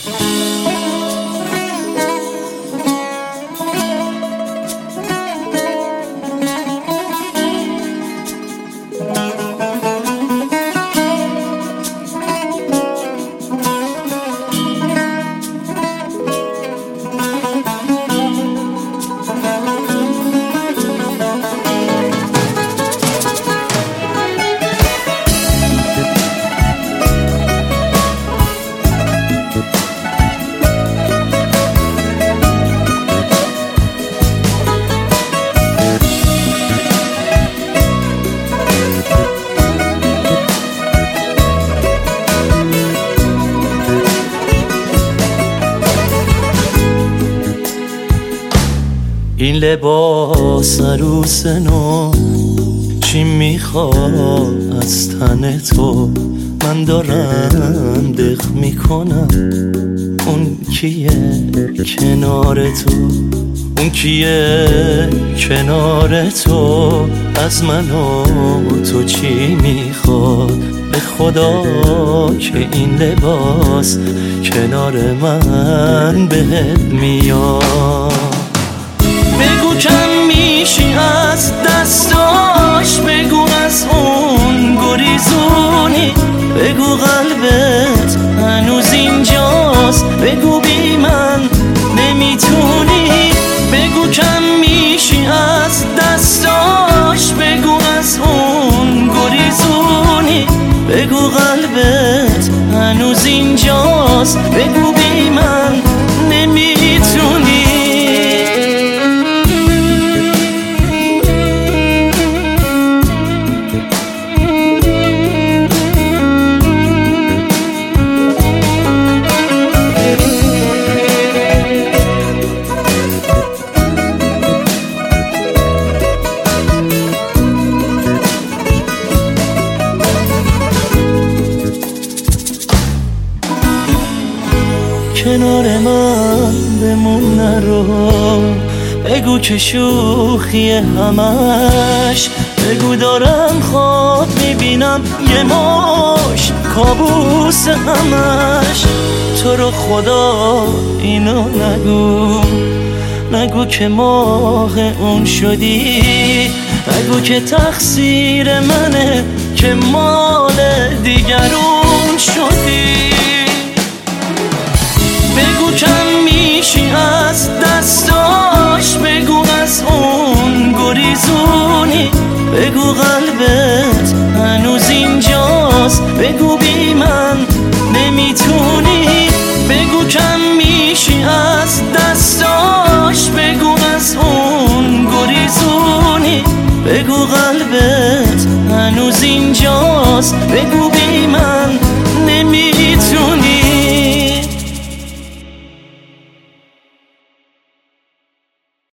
این لباس عروس نو چی میخواد از تن تو؟ من دارم دق میکنم اون کیه کنار تو؟ اون کیه کنار تو؟ از من و تو چی میخواد؟ به خدا که این لباس کنار من بهت میاد. بگو کم میشی از دستاش، بگو از اون گریزونی، بگو قلبت هنوز اینجاست، بگو بی من نمیتونی. بگو کم میشی از دستاش، بگو از اون گریزونی، بگو قلبت هنوز اینجاست، بگو بی من نمیتونی. کنار من بمون نرو، بگو که شوخی همش، بگو دارم خواب میبینم یه ماش کابوس همش. تو رو خدا اینو نگو که ماه اون شدی، نگو که تقصیر منه که مال دیگرون شدی. بگو کم میشی از دستاش، بگو از اون گریزونی، بگو قلبت هنوز اینجاست، بگو بی من نمیتونی. بگو کم میشی از دستاش، بگو از اون گریزونی، بگو قلبت هنوز اینجاست، بگو بی من نمیتونی.